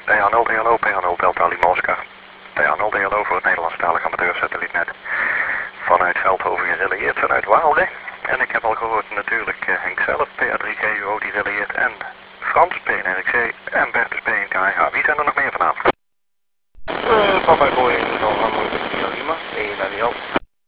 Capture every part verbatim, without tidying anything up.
P H nul D L O, P H nul Delta Lima Oscar. P H nul D L O voor het Nederlandstalig amateursatellietnet. Vanuit Veldhoven gerelieerd vanuit Waalre. En ik heb al gehoord natuurlijk uh, Henk zelf, P H drie G U O die relieert. En Frans, P N R X C en Bertus P N K H. Wie zijn er nog meer vanavond? Uh, Papa Boeing, November Lima, één naar die helft.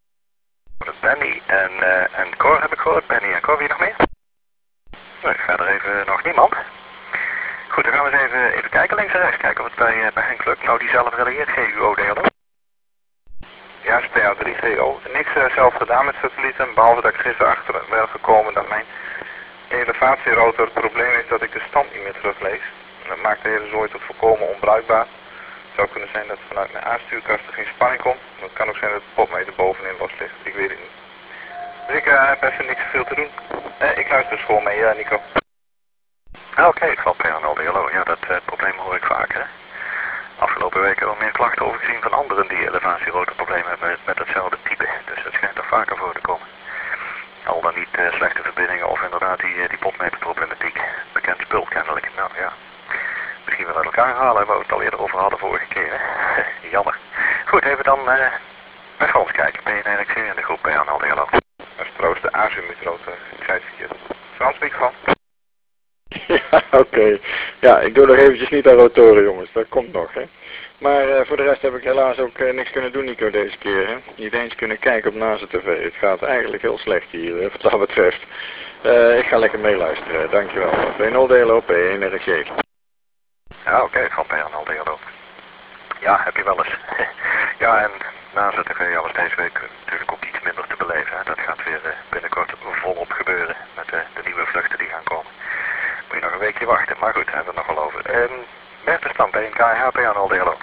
Benny en, uh, en Cor heb ik gehoord. Benny en Cor, wie nog meer? Nee, verder even nog niemand. Goed, dan gaan we eens even, even kijken links en rechts. Kijken of het bij, uh, bij Henk lukt. Nou, die zelf relieert, G U O D L O. Juist, P H drie G O. Niks uh, zelf gedaan met satellieten, behalve dat ik gisteren achter ben gekomen dat mijn elevatierotor het probleem is dat ik de stand niet meer teruglees. En dat maakt de hele zooi tot volkomen onbruikbaar. Het zou kunnen zijn dat vanuit mijn aanstuurkast er geen spanning komt. Het kan ook zijn dat de potmeter bovenin los ligt, ik weet het niet. Dus ik uh, heb even niks veel te doen. Uh, ik luister school mee, uh, Nico. Ah, oké, okay, het valt P H nul D L O. Ja, dat uh, probleem hoor ik vaker. Hè? Afgelopen weken hebben we meer klachten over gezien van anderen die elevatierotorproblemen hebben met, met hetzelfde type. Dus dat schijnt er vaker voor te komen. Al dan niet uh, slechte verbindingen of inderdaad die, uh, die potmeterproblematiek. Bekend spul kennelijk. Nou ja, misschien wel uit elkaar halen waar we het al eerder over hadden vorige keer. Hè? Jammer. Goed, even dan uh, bij Frans kijken. P N R X C en de groep P H nul D L O. Dat is trouwens de azimutrotor. Ik zei het verkeerd. Frans, microfoon. Ja, oké. Okay. Ja, ik doe nog eventjes niet aan rotoren, jongens. Dat komt nog, hè. Maar uh, voor de rest heb ik helaas ook uh, niks kunnen doen, Nico, deze keer, hè. Niet eens kunnen kijken op NASA T V. Het gaat eigenlijk heel slecht hier, hè, wat dat betreft. Uh, ik ga lekker meeluisteren, dankjewel. P nul D L O, P N R X C. Ja, oké, okay, van P nul D L O. Ja, heb je wel eens. Ja, en NASA T V was deze week natuurlijk ook iets minder te beleven. Hè. Dat gaat weer uh, binnenkort volop gebeuren met uh, de nieuwe vluchten die gaan komen. Moet je nog een weekje wachten, maar goed, daar hebben we het nog wel over. Um, Bertus dan, P N K H, P nul D L O.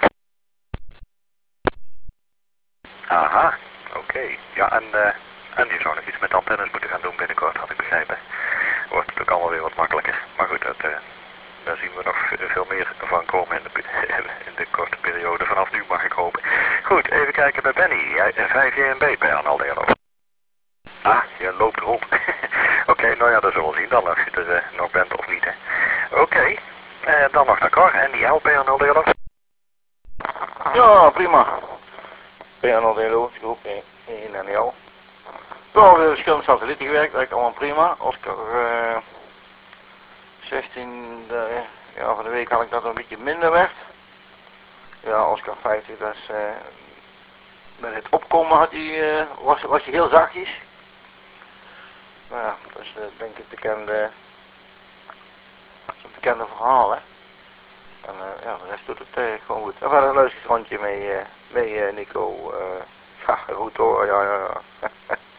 Aha, oké. Okay. Ja, en, uh, en die zou nog iets met antennes moeten gaan doen binnenkort, had ik begrepen. Wordt natuurlijk allemaal weer wat makkelijker. Maar goed, dat, uh, daar zien we nog veel meer van komen in de, in de korte periode. Vanaf nu mag ik hopen. Goed, even kijken bij Benny. vijf J M B, P nul D L O. Ah, je loopt rond. Oké, okay, nou ja, dat zullen we zien dan of je er uh, nog bent of niet. Oké, okay. uh, dan nog naar Cor en die L P nul D L O. Ja, prima. P nul D L O, groep één N L. Wel weer verschillende satellieten gewerkt, eigenlijk allemaal prima. Oscar uh, zestien, de, ja, van de week had ik dat een beetje minder werd. Ja, Oscar vijftig, dat is, uh, met het opkomen had hij, uh, was, was hij heel zachtjes. Nou ja, dat is uh, denk ik het bekende, het bekende verhaal, hè. En uh, ja, de rest doet het uh, gewoon goed. En verder een leuk rondje mee, uh, mee uh, Nico. Uh, ja, goed hoor, ja, ja, ja.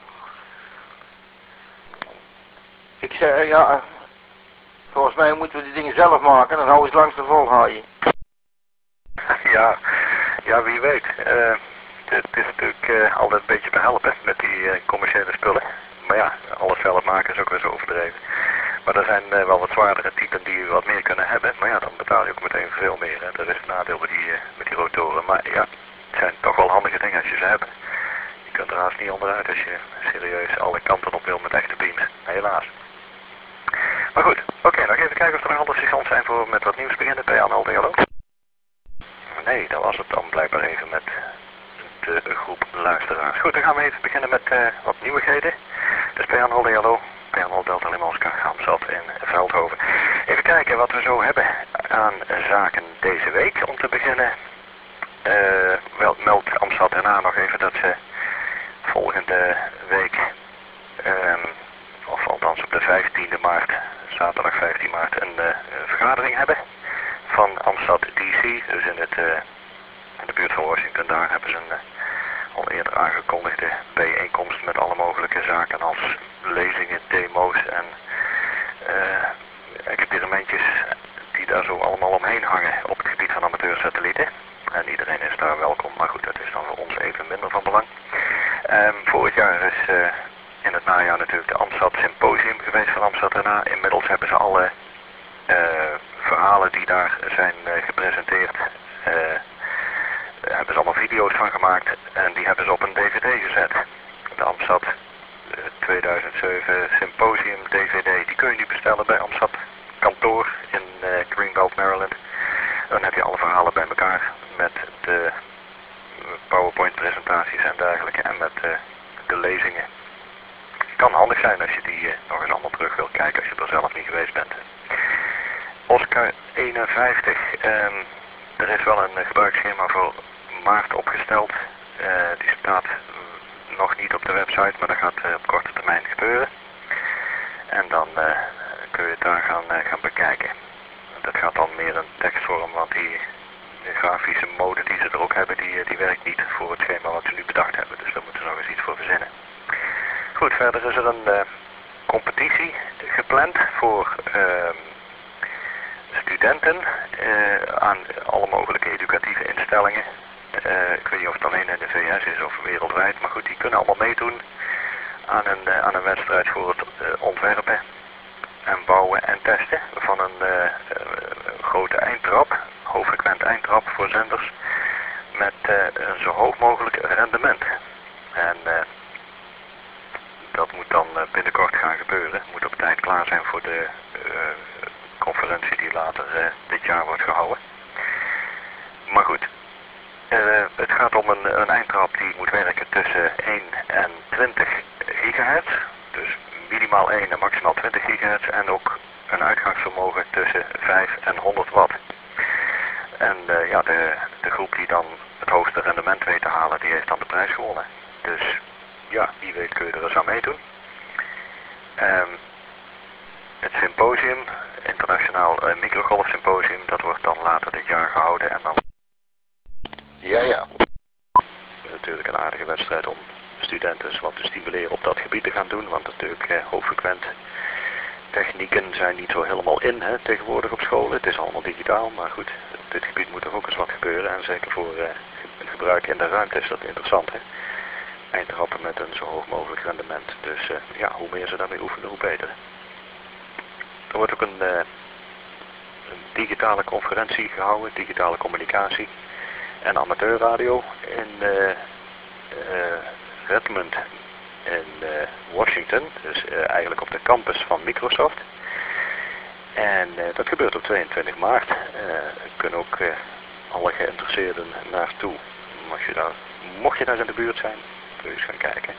Ik zeg, uh, ja, volgens mij moeten we die dingen zelf maken, dan hou eens langs de volhaaien. Ja, ja, wie weet. Uh, het is natuurlijk uh, altijd een beetje behelpen met die uh, commerciële spullen. Maar ja, alles zelf maken is ook weer zo overdreven. Maar er zijn uh, wel wat zwaardere typen die wat meer kunnen hebben. Maar ja, dan betaal je ook meteen veel meer. Hè. Dat is het nadeel met die, uh, met die rotoren. Maar ja, het zijn toch wel handige dingen als je ze hebt. Je kunt er haast niet onderuit als je serieus alle kanten op wil met echte beams. Helaas. Maar goed, oké, okay, nog even kijken of er nog andere stations zijn voor met wat nieuws beginnen. P nul D L O. Nee, dat was het dan blijkbaar even met de groep luisteraars. Goed, dan gaan we even beginnen met uh, wat nieuwigheden. Dus P nul D L O, P nul Delta Lima Oscar, Gamsat in Veldhoven. Even kijken wat we zo hebben aan zaken deze week. Om te beginnen uh, wel, meldt Amstad daarna nog even dat ze volgende week, um, of althans op de vijftiende maart, zaterdag vijftien maart, een uh, vergadering hebben van Amstad D C, dus in, het, uh, in de buurt van Washington. Daar hebben ze een uh, al eerder aangekondigde bijeenkomst met alle mogelijke zaken als lezingen, demo's en uh, experimentjes die daar zo allemaal omheen hangen op het gebied van amateursatellieten. En iedereen is daar welkom, maar goed, dat is dan voor ons even minder van belang. Um, vorig jaar is uh, in het najaar natuurlijk de Amstad Symposium geweest van Amstad daarna. Inmiddels hebben ze alle uh, verhalen die daar zijn uh, gepresenteerd, uh, daar hebben ze allemaal video's van gemaakt en die hebben ze op een D V D gezet. De Amstad uh, tweeduizend zeven Symposium D V D, die kun je nu bestellen bij Amstad kantoor in uh, Greenbelt, Maryland. Uh, dan heb je alle verhalen bij elkaar met de PowerPoint presentaties en dergelijke en met uh, de lezingen. Kan handig zijn als je die uh, nog eens allemaal terug wilt kijken als je er zelf niet geweest bent. Oscar eenenvijftig, um, er is wel een uh, gebruiksschema voor maart opgesteld. Uh, die staat uh, nog niet op de website, maar dat gaat uh, op korte termijn gebeuren. En dan uh, kun je het daar gaan, uh, gaan bekijken. Dat gaat dan meer een tekstvorm, want die de grafische mode die ze er ook hebben, die, die werkt niet voor het schema wat ze nu bedacht hebben. Dus daar moeten ze nog eens iets voor verzinnen. Goed, verder is er een uh, competitie gepland voor uh, studenten uh, aan alle mogelijke educatieve instellingen. Uh, ik weet niet of het alleen in de V S is of wereldwijd, maar goed, die kunnen allemaal meedoen aan een, uh, aan een wedstrijd voor het uh, ontwerpen en bouwen en testen van een uh, uh, grote eindtrap, hoogfrequent eindtrap voor zenders met uh, een zo hoog mogelijk rendement. En uh, dat moet dan uh, binnenkort gaan gebeuren. Moet op tijd klaar zijn voor de uh, conferentie die later uh, dit jaar wordt gehouden. Maar goed, uh, het gaat om een, een eindtrap die moet werken tussen één en twintig gigahertz. Dus minimaal één en maximaal twintig gigahertz en ook een uitgangsvermogen tussen vijf en honderd watt. En uh, ja, de, de groep die dan het hoogste rendement weet te halen, die heeft dan de prijs gewonnen. Dus ja, wie weet kun je er eens aan meedoen. Um, het symposium, internationaal uh, microgolf symposium, dat wordt dan later dit jaar gehouden en dan... Ja, ja. Natuurlijk een aardige wedstrijd om studenten wat te stimuleren op dat gebied te gaan doen, want natuurlijk eh, hoogfrequent technieken zijn niet zo helemaal in hè, tegenwoordig op scholen. Het is allemaal digitaal, maar goed, op dit gebied moet er ook eens wat gebeuren en zeker voor uh, gebruik in de ruimte is dat interessant. Hè? Eindtrappen met een zo hoog mogelijk rendement, dus uh, ja, hoe meer ze daarmee oefenen, hoe beter. Er wordt ook een, uh, een digitale conferentie gehouden, digitale communicatie en amateurradio in uh, uh, Redmond in uh, Washington, dus uh, eigenlijk op de campus van Microsoft. En uh, dat gebeurt op tweeëntwintig maart. Uh, er kunnen ook uh, alle geïnteresseerden naartoe. Als je daar, mocht je daar in de buurt zijn, kun je eens gaan kijken.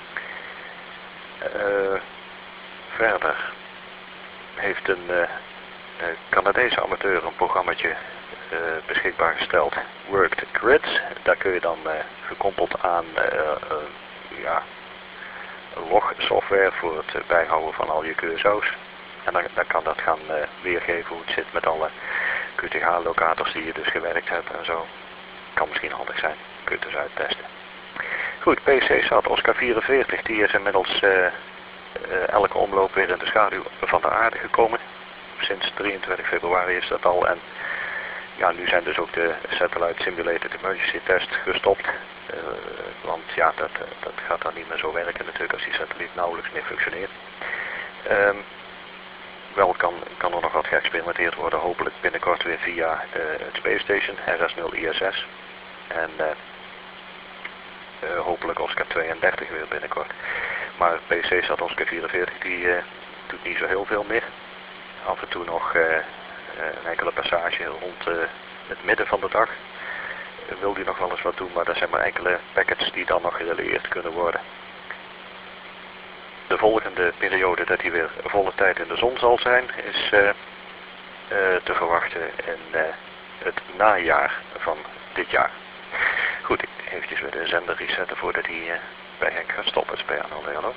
Uh, verder heeft een uh, Canadese amateur een programmaatje uh, beschikbaar gesteld, Worked Grids. Daar kun je dan uh, gekoppeld aan uh, uh, ja, logsoftware voor het bijhouden van al je Q S O's. En dan, dan kan dat gaan uh, weergeven hoe het zit met alle Q T H-locators die je dus gewerkt hebt en zo. Kan misschien handig zijn, kun je het dus uittesten. Goed, P C SAT Oscar vierenveertig, die is inmiddels uh, uh, elke omloop weer in de schaduw van de aarde gekomen. Sinds drieëntwintig februari is dat al en ja, nu zijn dus ook de Satellite Simulated Emergency Test gestopt. Uh, want ja, dat, dat gaat dan niet meer zo werken natuurlijk als die satelliet nauwelijks meer functioneert. Um, wel kan, kan er nog wat geëxperimenteerd worden, hopelijk binnenkort weer via uh, het Space Station, R S nul I S S. En uh, uh, hopelijk Oscar tweeëndertig weer binnenkort. Maar P C SAT Oscar vierenveertig die uh, doet niet zo heel veel meer. Af en toe nog uh, een enkele passage rond uh, het midden van de dag. Uh, wil die nog wel eens wat doen, maar dat zijn maar enkele packets die dan nog gerelieerd kunnen worden. De volgende periode dat hij weer volle tijd in de zon zal zijn, is uh, uh, te verwachten in uh, het najaar van dit jaar. Goed, eventjes weer de zender resetten voordat hij uh, bij Henk gaat stoppen. Het is P A nul, hallo.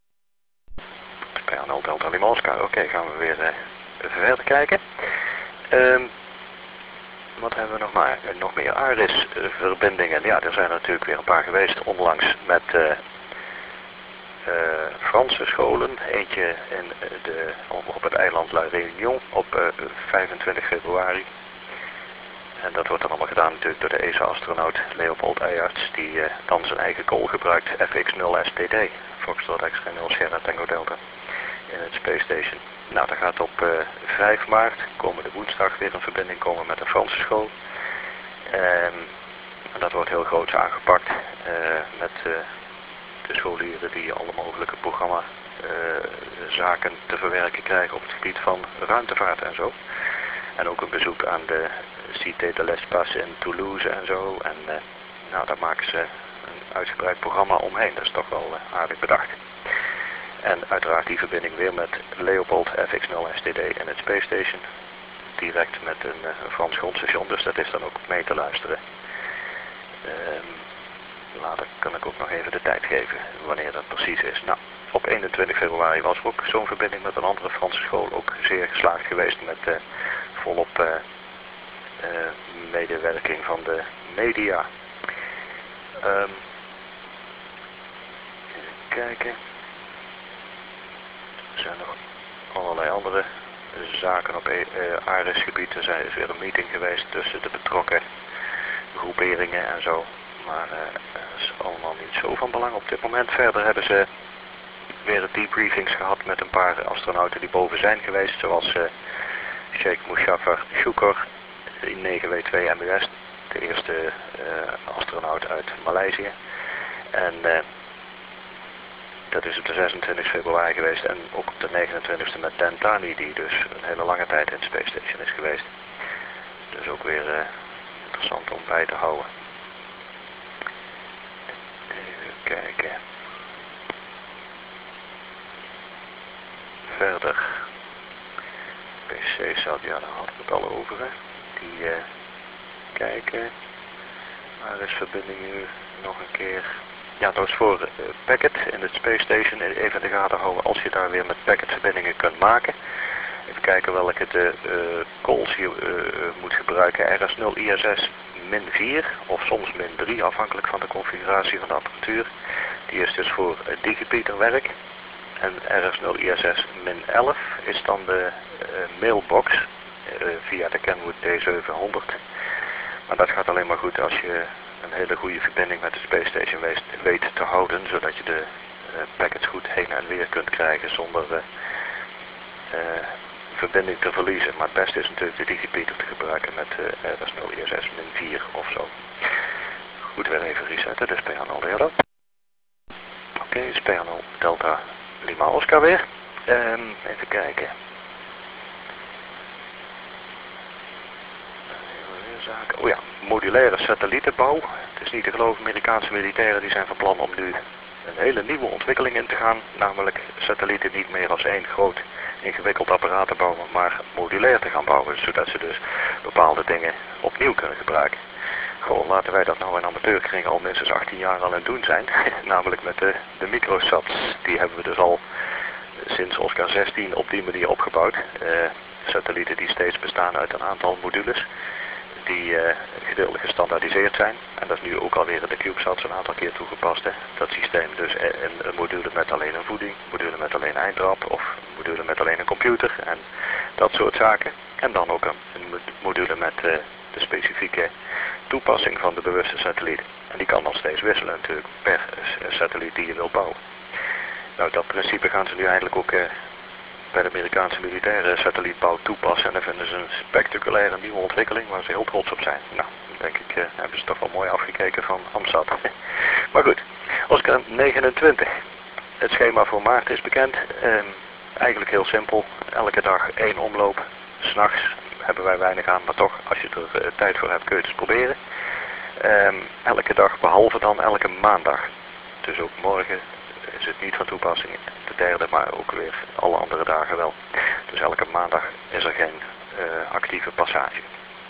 P A nul Delta Lima Oscar. Oké, okay, gaan we weer uh, verder kijken. Um, wat hebben we nog maar? Nog meer ARIS uh, verbindingen. Ja, er zijn er natuurlijk weer een paar geweest onlangs met uh, uh, Franse scholen. Eentje in de, op het eiland La Réunion op uh, vijfentwintig februari. En dat wordt dan allemaal gedaan natuurlijk door de E S A-astronaut Leopold Eyarts, die uh, dan zijn eigen kool gebruikt, F X nul S T D, Foxtrot X-Ray nul Sierra Tango Delta, in het Space Station. Nou, daar gaat op uh, vijf maart, komende woensdag, weer een verbinding komen met een Franse school. Um, en dat wordt heel groots aangepakt uh, met uh, de scholieren die alle mogelijke programma uh, zaken te verwerken krijgen op het gebied van ruimtevaart en zo. En ook een bezoek aan de Cité de l'Espace in Toulouse en zo. En uh, nou, daar maken ze een uitgebreid programma omheen. Dat is toch wel uh, aardig bedacht. En uiteraard die verbinding weer met Leopold F X nul S T D en het Space Station. Direct met een, uh, een Frans grondstation, dus dat is dan ook mee te luisteren. Um, later kan ik ook nog even de tijd geven wanneer dat precies is. Nou, op eenentwintig februari was er ook zo'n verbinding met een andere Franse school. Ook zeer geslaagd geweest met uh, volop uh, uh, medewerking van de media. Um, even kijken. Er zijn nog allerlei andere zaken op uh, Ares-gebied. Er is weer een meeting geweest tussen de betrokken groeperingen en zo. Maar uh, dat is allemaal niet zo van belang op dit moment. Verder hebben ze weer debriefings gehad met een paar astronauten die boven zijn geweest. Zoals uh, Sheikh Muzaffar Shukr in negen W twee M U S. De eerste uh, astronaut uit Maleisië. En uh, dat is op de zesentwintigste februari geweest. En ook op de negenentwintigste met Dan Tani, die dus een hele lange tijd in het Space Station is geweest. Dus ook weer uh, interessant om bij te houden. Even kijken. Verder. P C zat, ja, daar hadden we het al over. Hè. Die uh, kijken. Waar is verbinding nu nog een keer? Ja, dat is voor uh, Packet in het Space Station. Even in de gaten houden als je daar weer met Packet verbindingen kunt maken. Even kijken welke de uh, calls je uh, moet gebruiken. R S nul I S S min vier of soms min drie afhankelijk van de configuratie van de apparatuur. Die is dus voor uh, Digipeater werk. En R S nul I S S min elf is dan de uh, mailbox uh, via de Kenwood D zevenhonderd. Maar dat gaat alleen maar goed als je een hele goede verbinding met de Space Station weet, weet te houden. Zodat je de uh, packets goed heen en weer kunt krijgen zonder uh, uh, verbinding te verliezen. Maar het beste is natuurlijk de Digipeater te gebruiken met uh, R S nul I S S min vier of zo. Goed, weer even resetten, dus P H nul Delta. Oké, okay, P H nul Delta Lima Oscar weer. Um, even kijken. Oh ja, modulaire satellietenbouw. Het is niet te geloven, Amerikaanse militairen die zijn van plan om nu een hele nieuwe ontwikkeling in te gaan. Namelijk satellieten niet meer als één groot ingewikkeld apparaat te bouwen, maar modulair te gaan bouwen. Zodat ze dus bepaalde dingen opnieuw kunnen gebruiken. Gewoon laten wij dat nou in amateurkringen al minstens achttien jaar al aan het doen zijn. Namelijk met de, de microsats. Die hebben we dus al sinds Oscar zestien op die manier opgebouwd. Uh, satellieten die steeds bestaan uit een aantal modules. Die uh, gedeeltelijk gestandaardiseerd zijn. En dat is nu ook alweer in de CubeSats een aantal keer toegepast. Hè. Dat systeem dus een, een module met alleen een voeding, module met alleen een eindrap of een module met alleen een computer en dat soort zaken. En dan ook een, een module met uh, de specifieke toepassing van de bewuste satelliet. En die kan dan steeds wisselen natuurlijk per uh, satelliet die je wilt bouwen. Nou, dat principe gaan ze nu eindelijk ook uh, bij de Amerikaanse militaire satellietbouw toepassen. En dan vinden ze een spectaculaire nieuwe ontwikkeling waar ze heel trots op zijn. Nou, denk ik uh, hebben ze toch wel mooi afgekeken van Amsat. Maar goed, Oscar negenentwintig. Het schema voor maart is bekend. Um, eigenlijk heel simpel. Elke dag één omloop. 'S Nachts hebben wij weinig aan, maar toch, als je er uh, tijd voor hebt, kun je het eens proberen. Um, elke dag, behalve dan elke maandag. Dus ook morgen is het niet van toepassing. De derde, maar ook weer alle andere dagen wel. Dus elke maandag is er geen uh, actieve passage.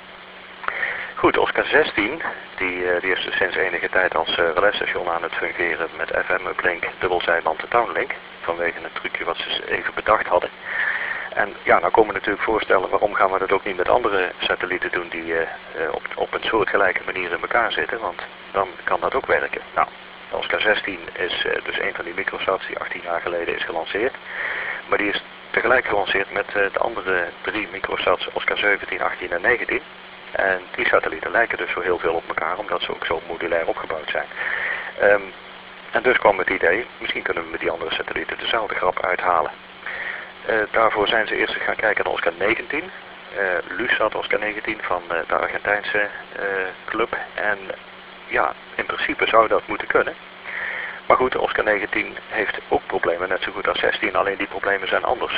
Goed, Oscar zestien, die, uh, die is dus sinds enige tijd als uh, relais-station aan het fungeren met F M-uplink, dubbelzijband en downlink. Vanwege een trucje wat ze even bedacht hadden. En ja, nou komen we natuurlijk voorstellen, waarom gaan we dat ook niet met andere satellieten doen die uh, uh, op, op een soortgelijke manier in elkaar zitten, want dan kan dat ook werken. Nou, Oscar zestien is uh, dus een van die microsats die achttien jaar geleden is gelanceerd. Maar die is tegelijk gelanceerd met uh, de andere drie microsats, Oscar zeventien, achttien en negentien. En die satellieten lijken dus zo heel veel op elkaar, omdat ze ook zo modulair opgebouwd zijn. Um, en dus kwam het idee, misschien kunnen we met die andere satellieten dezelfde grap uithalen. Uh, daarvoor zijn ze eerst gaan kijken naar Oscar negentien. Uh, Lusat Oscar negentien van uh, de Argentijnse uh, club. En ja, in principe zou dat moeten kunnen. Maar goed, Oscar negentien heeft ook problemen, net zo goed als zestien, alleen die problemen zijn anders.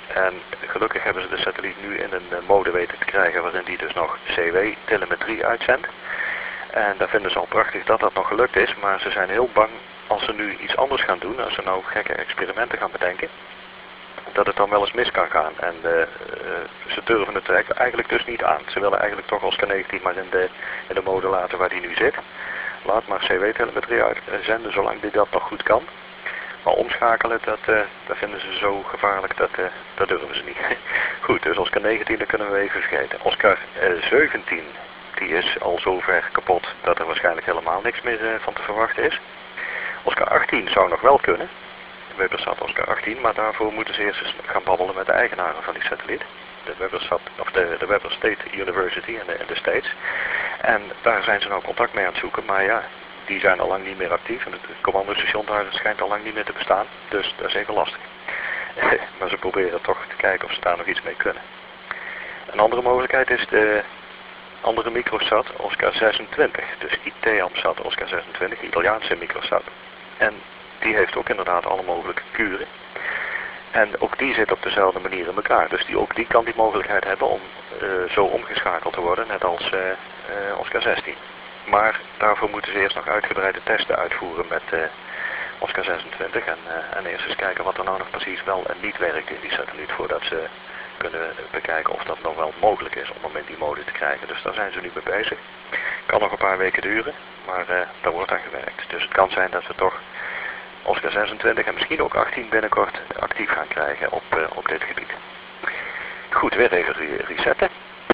En gelukkig hebben ze de satelliet nu in een mode weten te krijgen waarin die dus nog C W-telemetrie uitzendt. En daar vinden ze al prachtig dat dat nog gelukt is, maar ze zijn heel bang als ze nu iets anders gaan doen, als ze nou gekke experimenten gaan bedenken, dat het dan wel eens mis kan gaan. En uh, uh, ze durven het eigenlijk dus niet aan. Ze willen eigenlijk toch Oscar negentien maar in de, in de mode laten waar die nu zit. Laat maar C W-telemetrie uitzenden zolang die dat nog goed kan. Maar omschakelen, dat, uh, dat vinden ze zo gevaarlijk, dat, uh, dat durven ze niet. Goed, dus Oscar negentien, dat kunnen we even vergeten. Oscar uh, zeventien, die is al zo ver kapot dat er waarschijnlijk helemaal niks meer uh, van te verwachten is. Oscar achttien zou nog wel kunnen. Webbersat Oscar achttien, maar daarvoor moeten ze eerst eens gaan babbelen met de eigenaren van die satelliet. De Webbersat, of de, de Weber State University in de, in de States. En daar zijn ze nou contact mee aan het zoeken, maar ja, die zijn al lang niet meer actief en het commandostation daar schijnt al lang niet meer te bestaan, dus dat is even lastig. Maar ze proberen toch te kijken of ze daar nog iets mee kunnen. Een andere mogelijkheid is de andere microsat Oscar zesentwintig, dus I T A M SAT Oscar zesentwintig, Italiaanse microsat. En die heeft ook inderdaad alle mogelijke kuren. En ook die zit op dezelfde manier in elkaar, dus die, ook die kan die mogelijkheid hebben om uh, zo omgeschakeld te worden, net als uh, uh, Oscar zestien. Maar daarvoor moeten ze eerst nog uitgebreide testen uitvoeren met uh, Oscar zesentwintig en, uh, en eerst eens kijken wat er nou nog precies wel en niet werkt in die satelliet voordat ze kunnen bekijken of dat nog wel mogelijk is om hem in die mode te krijgen. Dus daar zijn ze nu mee bezig. Kan nog een paar weken duren, maar uh, daar wordt aan gewerkt. Dus het kan zijn dat we toch Oscar zesentwintig en misschien ook achttien binnenkort actief gaan krijgen op, uh, op dit gebied. Goed, weer even resetten.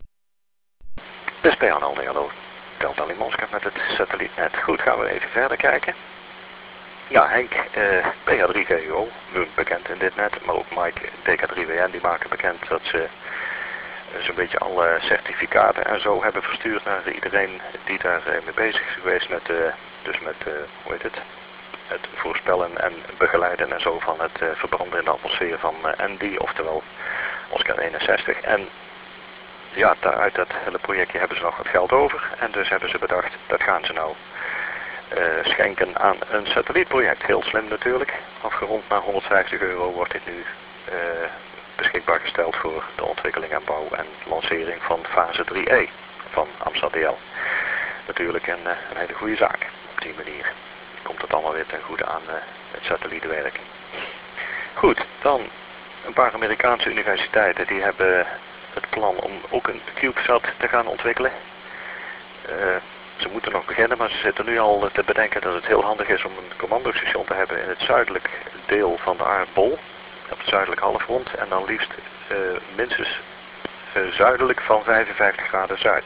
De S P A N L, hallo. Delta Limonska met het satellietnet. Goed, gaan we even verder kijken. Ja, Henk, eh, P H drie G U O, nu bekend in dit net, maar ook Mike, D K drie W N, die maken bekend dat ze uh, zo'n beetje alle certificaten en zo hebben verstuurd naar iedereen die daar uh, mee bezig is geweest met, uh, dus met, uh, hoe heet het, het voorspellen en begeleiden en zo van het uh, verbranden in de atmosfeer van uh, Andy, oftewel Oscar eenenzestig. En ja, daar uit dat hele projectje hebben ze nog wat geld over en dus hebben ze bedacht, dat gaan ze nou uh, schenken aan een satellietproject. Heel slim natuurlijk, afgerond naar honderdvijftig euro wordt dit nu uh, beschikbaar gesteld voor de ontwikkeling en bouw en lancering van fase drie E van AMSAT D L. Natuurlijk een, uh, een hele goede zaak. Op die manier komt het allemaal weer ten goede aan uh, het satellietwerk. Goed, dan een paar Amerikaanse universiteiten die hebben het plan om ook een CubeSat te gaan ontwikkelen. Uh, ze moeten nog beginnen, maar ze zitten nu al te bedenken dat het heel handig is om een commandostation te hebben in het zuidelijk deel van de aardbol, op het zuidelijk halfrond, en dan liefst uh, minstens uh, zuidelijk van vijfenvijftig graden zuid.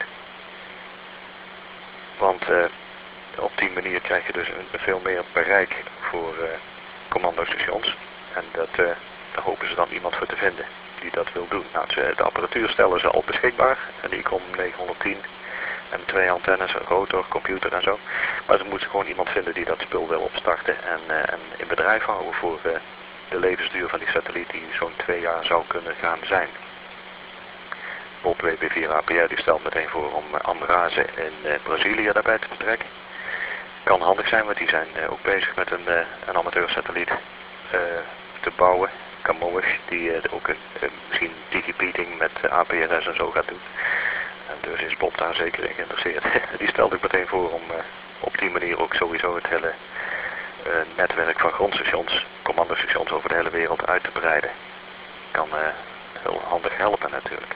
Want uh, op die manier krijg je dus een, veel meer bereik voor uh, commandostations. En dat, uh, daar hopen ze dan iemand voor te vinden die dat wil doen. Nou, ze, de apparatuur stellen ze al beschikbaar. Een ICOM negenhonderdtien en twee antennes, een rotor, computer en zo. Maar ze moeten gewoon iemand vinden die dat spul wil opstarten en, uh, en in bedrijf houden voor uh, de levensduur van die satelliet die zo'n twee jaar zou kunnen gaan zijn. Bob W B vier A P R die stelt meteen voor om uh, Amraze in uh, Brazilië daarbij te betrekken. Kan handig zijn, want die zijn uh, ook bezig met een, uh, een amateursatelliet uh, te bouwen. Kamoes, die uh, ook een, uh, misschien digipeating met uh, A P R S en zo gaat doen. En dus is Bob daar zeker in geïnteresseerd. Die stelde ik meteen voor om uh, op die manier ook sowieso het hele uh, netwerk van grondstations, commandostations over de hele wereld uit te breiden. Kan uh, heel handig helpen natuurlijk.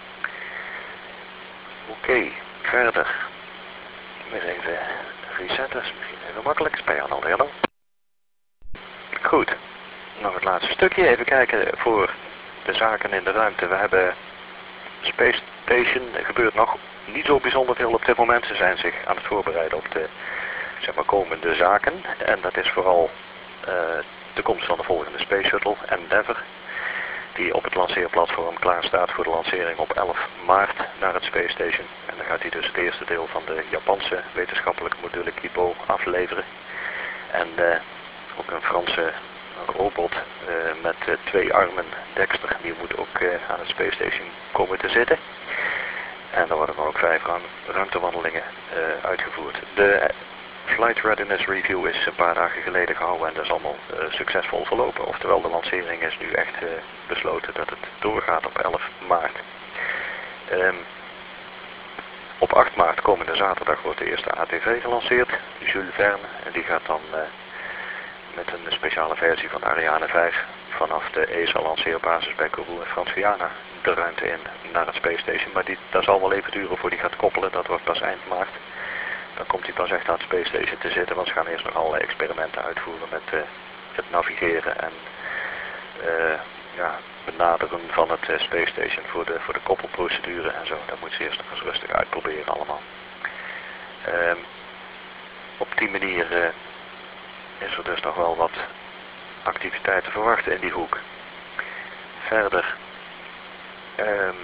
Oké, okay, verder. Weer even resetten, is misschien even makkelijk. Spij aan al helemaal. Goed, nog het laatste stukje. Even kijken voor de zaken in de ruimte. We hebben Space Station. Er gebeurt nog niet zo bijzonder veel op dit moment. Ze zijn zich aan het voorbereiden op de, zeg maar, komende zaken. En dat is vooral uh, de komst van de volgende Space Shuttle, Endeavour. Die op het lanceerplatform klaar staat voor de lancering op elf maart naar het Space Station. En dan gaat hij dus het eerste deel van de Japanse wetenschappelijke module Kibo afleveren. En uh, ook een Franse robot uh, met uh, twee armen, Dexter, die moet ook uh, aan het Space Station komen te zitten. En er worden dan ook vijf ruim, ruimtewandelingen uh, uitgevoerd. De Flight Readiness Review is een paar dagen geleden gehouden en dat is allemaal uh, succesvol verlopen. Oftewel de lancering is nu echt uh, besloten dat het doorgaat op elf maart. Um, op acht maart, komende zaterdag, wordt de eerste A T V gelanceerd, Jules Verne. En die gaat dan uh, met een speciale versie van Ariane vijf vanaf de E S A lanceerbasis bij Kourou en Frans-Guyana de ruimte in naar het Space Station. Maar die, dat zal wel even duren voor die gaat koppelen, dat wordt pas eind maart. Dan komt hij pas echt aan het Space Station te zitten, want ze gaan eerst nog allerlei experimenten uitvoeren met uh, het navigeren en uh, ja, benaderen van het uh, Space Station voor de, voor de koppelprocedure en zo. Dat moet ze eerst nog eens rustig uitproberen allemaal. Uh, op die manier uh, is er dus nog wel wat activiteit te verwachten in die hoek. Verder, um,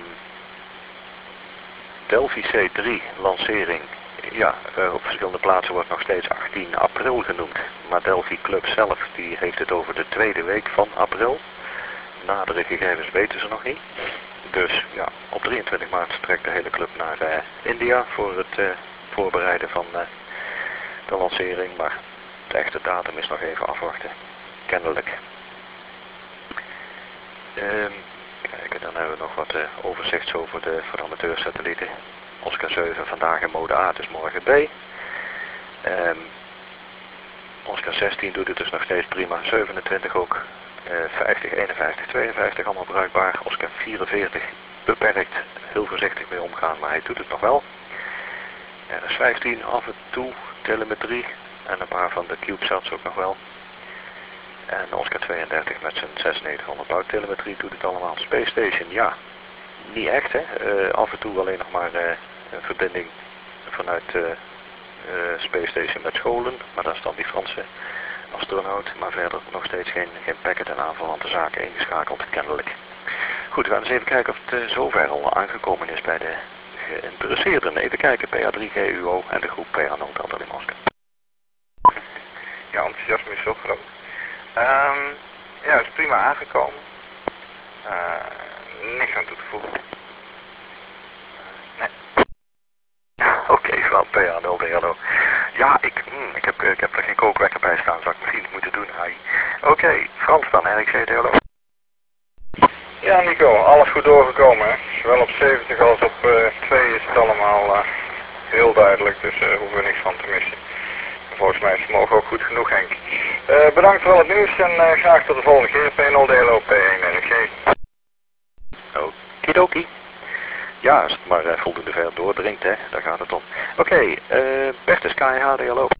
Delphi C drie lancering. Ja, uh, op verschillende plaatsen wordt nog steeds achttien april genoemd. Maar Delphi Club zelf die heeft het over de tweede week van april. Nadere gegevens weten ze nog niet. Dus ja, op drieëntwintig maart trekt de hele club naar uh, India voor het uh, voorbereiden van uh, de lancering. Maar de echte datum is nog even afwachten. Kennelijk. Um, kijken, dan hebben we nog wat uh, overzichts over de voor de amateursatellieten. Oscar zeven vandaag in mode A, dus morgen B. Um, Oscar zestien doet het dus nog steeds prima. zevenentwintig ook. Uh, vijftig, eenenvijftig, tweeënvijftig allemaal bruikbaar. Oscar vierenveertig beperkt. Heel voorzichtig mee omgaan, maar hij doet het nog wel. R S vijftien af en toe. Telemetrie. En een paar van de CubeSats ook nog wel. En Oscar tweeëndertig met zijn zesennegentighonderd bouwtelemetrie doet het allemaal. Space Station, ja. Niet echt, hè. Uh, af en toe alleen nog maar uh, een verbinding vanuit uh, uh, Space Station met scholen. Maar dat is dan die Franse astronaut. Maar verder nog steeds geen, geen packet en aanverwante zaken ingeschakeld, kennelijk. Goed, we gaan eens even kijken of het uh, zover al aangekomen is bij de geïnteresseerden. Even kijken, P A drie G U O en de groep P A nul Delta Lima Oscar. Ja, enthousiasme is zo groot. Um, ja, het is prima aangekomen. Uh, niks aan toe te voegen. Nee. Oké, okay, van P A nul D L O. Ja, ik, mm, ik, heb, ik heb er geen kookwekker bij staan, zou ik misschien moeten doen. Oké, okay, Frans dan, R X C D L O. Ja, Nico, alles goed doorgekomen, hè. Zowel op zeventig als op uh, twee is het allemaal uh, heel duidelijk, dus daar uh, hoeven we niks van te missen. Volgens mij is het morgen ook goed genoeg, Henk. Uh, bedankt voor al het nieuws en uh, graag tot de volgende keer. P nul D L O, P één R G. Okidoki. Ja, als het maar uh, voldoende ver doordringt, hè, daar gaat het om. Oké, okay, uh, Bertus K H D L O. Oké,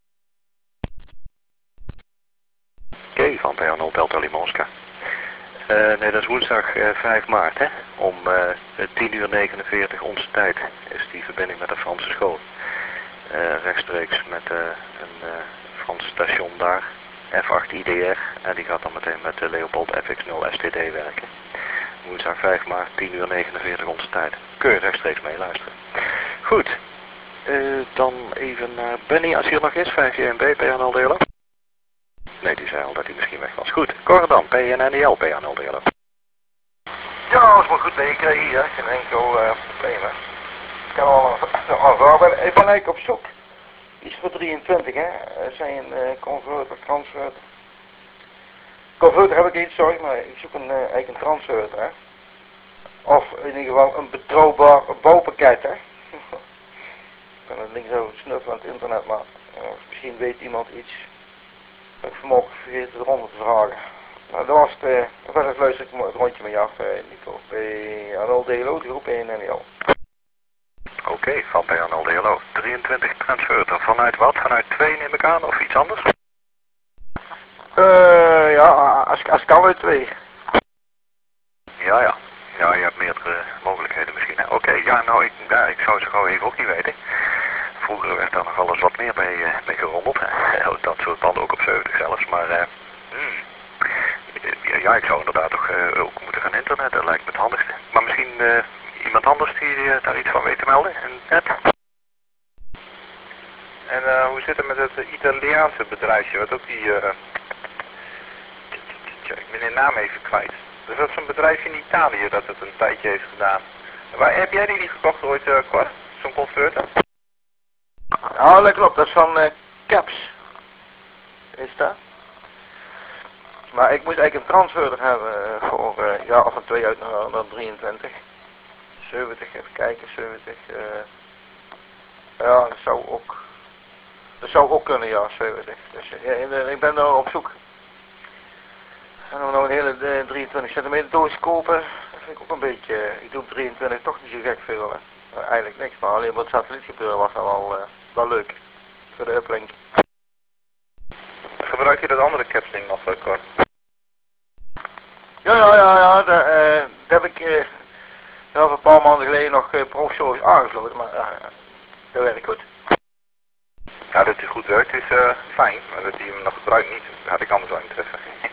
okay, van P A nul Delta Lima Oscar. Uh, nee, dat is woensdag uh, vijf maart, hè. Om uh, tien uur negenenveertig onze tijd is die verbinding met de Franse school. Uh, rechtstreeks met uh, een uh, Frans station daar, F acht I D R, en die gaat dan meteen met de Leopold F X nul S T D werken. Woensdag vijf maart, tien uur negenenveertig onze tijd. Kun je rechtstreeks meeluisteren. Goed, uh, dan even naar Benny, als hij er nog is, vijf J M B, P A nul D L O. Nee, die zei al dat hij misschien weg was. Goed, Cor dan, P N N I L, P A nul D L O. Ja, alles maar goed meegekregen hier, geen enkel uh, probleem. Ik kan al een ik ben eigenlijk op zoek. Iets voor drieëntwintig, hè. Er zijn uh, converter, transverter. Converter heb ik niet, sorry, maar ik zoek een, uh, eigenlijk een transverter, hè. Of in ieder geval een betrouwbaar bouwpakket, hè. Ik kan het links over snuffelen aan het internet, maar uh, misschien weet iemand iets. Ik vanmorgen vergeten eronder te vragen. Nou, dat was het. Uh, verder luister ik het rondje met je af, uh, Nico. P A nul D L O, de groep P N N I L. Oké, okay, van P A nul D L O. drieëntwintig transverter. Vanuit wat? Vanuit twee neem ik aan of iets anders? Uh, ja, als, als kan uit twee. Ja, ja. Ja, je hebt meerdere mogelijkheden misschien. Oké, okay, ja, nou, ik, ja, ik zou zo gauw even ook niet weten. Vroeger werd daar nog wel eens wat meer bij, uh, mee gerommeld. Dat soort banden ook op zeventig zelfs, maar... Uh, hmm. Ja, ik zou inderdaad toch uh, ook moeten gaan internetten. Dat lijkt me het handigste. Maar misschien... Uh, Iemand anders die uh, daar iets van weet te melden? En, net? en uh, hoe zit het met het uh, Italiaanse bedrijfje, wat ook die... Uh... Tja, ik ben de naam even kwijt. Dus dat is zo'n bedrijfje in Italië dat het een tijdje heeft gedaan. Waar, heb jij die niet gekocht ooit, uh, Cor? Zo'n converter? Ja, dat klopt. Dat is van uh, caps. Is dat? Maar ik moet eigenlijk een transfer hebben uh, voor een uh, jaar of een twee uit naar, naar drieëntwintig. zeventig, even kijken, zeventig. Uh, ja, dat zou ook. Dat zou ook kunnen, ja, zeventig. Dus uh, ik ben daar op zoek. En dan nog een hele uh, drieëntwintig centimeter doos kopen. Dat vind ik ook een beetje. Uh, ik doe op drieëntwintig toch niet zo gek veel. Hè. Uh, eigenlijk niks, maar alleen wat satellietgebeuren was dan wel, uh, wel leuk. Voor de uplink. Gebruik je dat andere capsding nog wel kort? Ja, ja, ja, ja, daar, uh, daar heb ik uh, daar een paar maanden geleden nog uh, proefservice aangesloten, maar uh, dat werkt goed. Ja, dat hij goed werkt is uh, fijn, maar dat hij hem nog gebruikt niet, dat had ik anders wel interesse.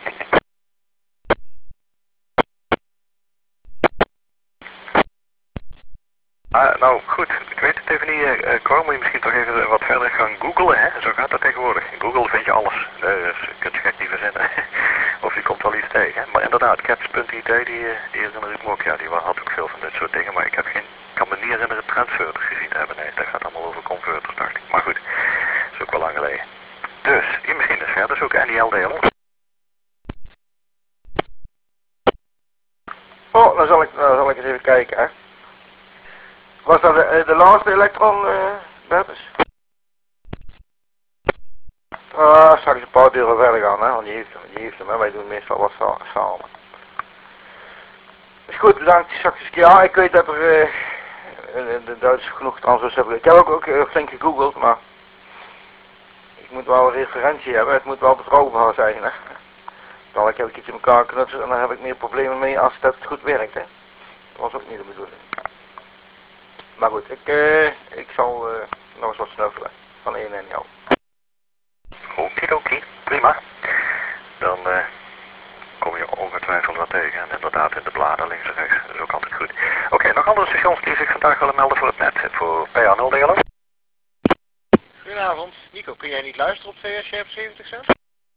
Ah, nou goed, ik weet het even niet, uh, Cor, moet je misschien toch even wat verder gaan googlen, hè? Zo gaat dat tegenwoordig. In Google vind je alles, dus je kunt je gek niet verzinnen. Of je komt wel iets tegen. Maar inderdaad, caps punt I T, die, die herinner ik me ook, ja, die had ook veel van dit soort dingen, maar ik heb geen, kan me niet herinneren transferters gezien te hebben, nee, dat gaat allemaal over converters, dacht ik. Maar goed, dat is ook wel lang geleden. Dus, je misschien eens verder zoeken en die L D L. Oh, dan zal ik, dan zal ik eens even kijken, hè. Was dat de, de laatste elektron, uh, Bertus? Ah, straks een paar deuren verder gaan, hè, want die heeft hem, die heeft hem, hè. Wij doen meestal wat sa samen. Is goed, bedankt. Straks, ja, ik weet dat er uh, de Duitsers genoeg transfers hebben. Ik heb ook, ook uh, flink gegoogeld, maar ik moet wel een referentie hebben. Het moet wel betrouwbaar zijn, hè. Dan heb ik iets in elkaar knutselen en dan heb ik meer problemen mee als dat goed werkt, hè. Dat was ook niet de bedoeling. Maar goed, ik, uh, ik zal uh, nog eens wat snuffelen van één en jou. Okidoki, prima. Dan uh, kom je ongetwijfeld wat tegen. En inderdaad in de bladen links en rechts. Dat is ook altijd goed. Oké, okay, nog andere stations die zich vandaag willen melden voor het net. Voor P A nul D L O. Goedenavond. Nico, kun jij niet luisteren op V S J zeventig cent?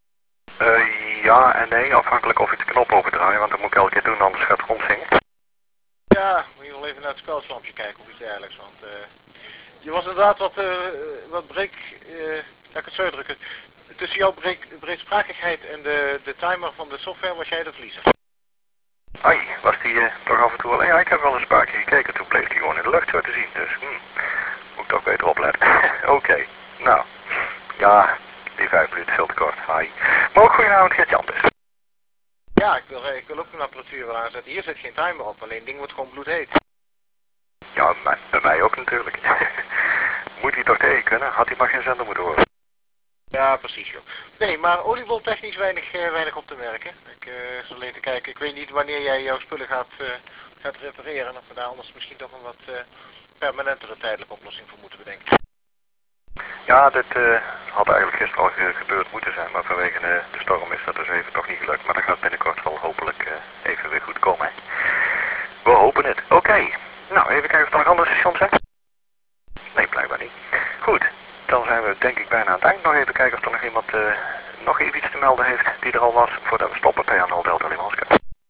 Uh, ja en nee, afhankelijk of ik de knop opendraai. Want dat moet ik elke keer doen, anders gaat het rondzingen. Ja, moet je wel even naar het spelslampje kijken of iets dergelijks. Want uh, je was inderdaad wat, uh, wat breek, uh, laat ik het zo drukken. Tussen jouw breek, breedsprakigheid en de, de timer van de software was jij de verliezer. Ai, was die uh, toch af en toe al? Ja, ik heb wel eens een paar keer gekeken, toen bleef die gewoon in de lucht zo te zien. Dus hm, moet ik toch beter opletten. Oké, okay. Nou, ja, die vijf minuten veel te kort. Hi. Maar ook goedenavond, Gert-Jan dus. Ja, ik wil, ik wil ook een apparatuur wel aanzetten. Hier zit geen timer op, alleen het ding wordt gewoon bloedheet. Ja, bij, bij mij ook natuurlijk. Moet hij toch tegen kunnen? Had hij maar geen zender moeten worden. Ja, precies joh. Nee, maar olieboltechnisch weinig, uh, weinig op te merken. Ik uh, zal even kijken. Ik weet niet wanneer jij jouw spullen gaat, uh, gaat repareren. Of we daar anders misschien toch een wat uh, permanentere tijdelijke oplossing voor moeten bedenken. Ja, dit uh, had eigenlijk gisteren al ge gebeurd moeten zijn. Maar vanwege de, de storm is dat dus even toch niet gelukt. Maar dat gaat binnenkort wel hopelijk uh, even weer goed komen. Hè? We hopen het. Oké. Okay. Nou, even kijken of er nog andere stations zijn. Nee, blijkbaar niet. Goed. Dan zijn we denk ik bijna aan het eind. Nog even kijken of er nog iemand uh, nog even iets te melden heeft die er al was voordat we stoppen. P A nul Delta Limanska.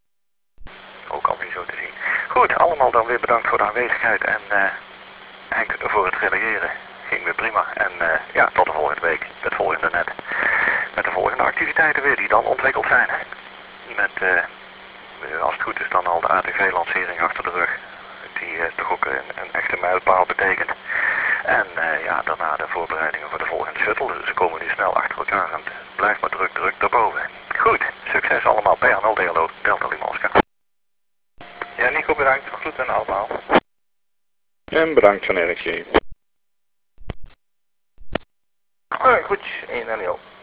Ook al niet zo te zien. Goed, allemaal dan weer bedankt voor de aanwezigheid en uh, Henk voor het reageren. Ging weer prima. En uh, ja, tot de volgende week. Het volgende net. Met de volgende activiteiten weer die dan ontwikkeld zijn. Met, uh, als het goed is dan al de A T V-lancering achter de rug. Die uh, toch ook een, een echte mijlpaal betekent. En uh, ja, daarna de voorbereidingen voor de volgende shuttle. Dus ze komen nu snel achter elkaar en het blijft maar druk, druk daarboven. Goed, succes allemaal. P A nul D L O, Delta Limanska. Ja, Nico, bedankt. Groeten allemaal. En bedankt van R X J. Uh, goed, één en nul.